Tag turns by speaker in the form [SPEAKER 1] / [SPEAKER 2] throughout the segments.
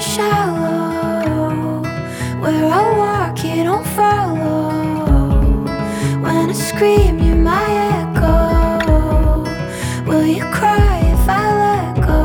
[SPEAKER 1] shallow. Where I walk, you don't follow. When I scream, you're my echo. Will you cry if I let go?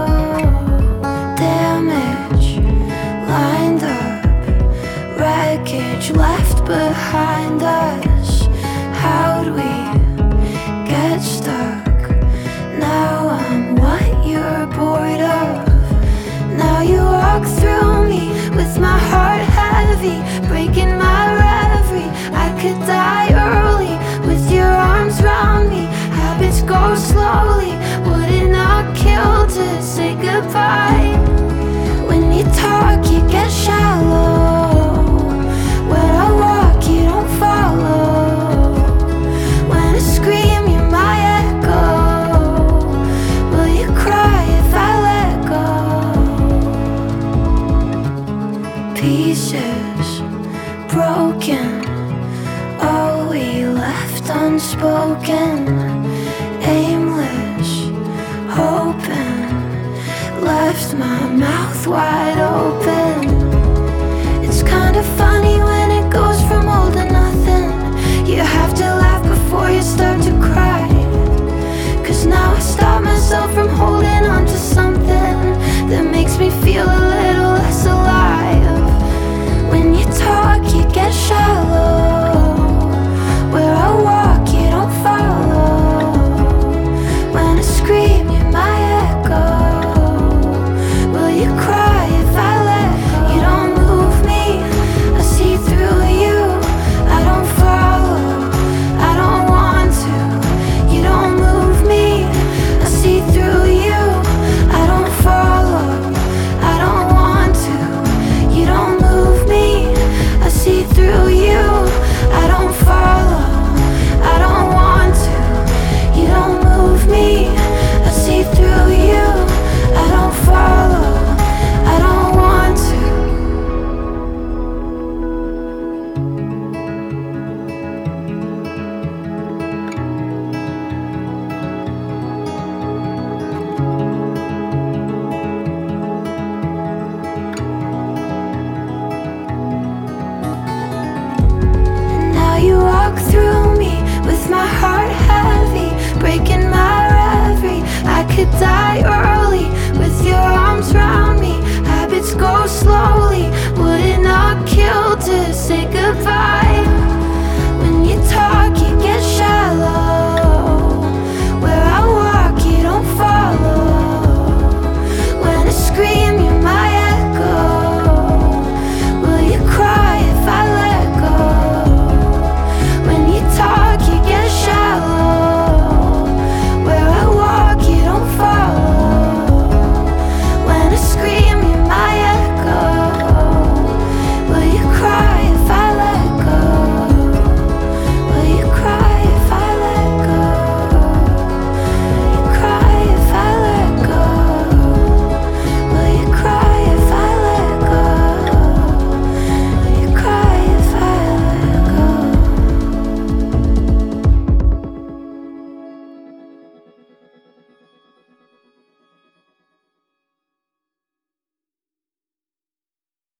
[SPEAKER 1] Damage lined up, wreckage left behind us. How'd we get stuck? Now I'm what you're bored of. Now you walk through me with my heart heavy, breaking my reverie. I could die early with your arms round me. Habits go slowly, would it not kill to say goodbye? When you talk, you get shallow. When I walk, you don't follow. When I scream, you're my echo. Will you cry if I let go? Pieces broken, all we left unspoken. Aimless, hoping, left my mouth wide open.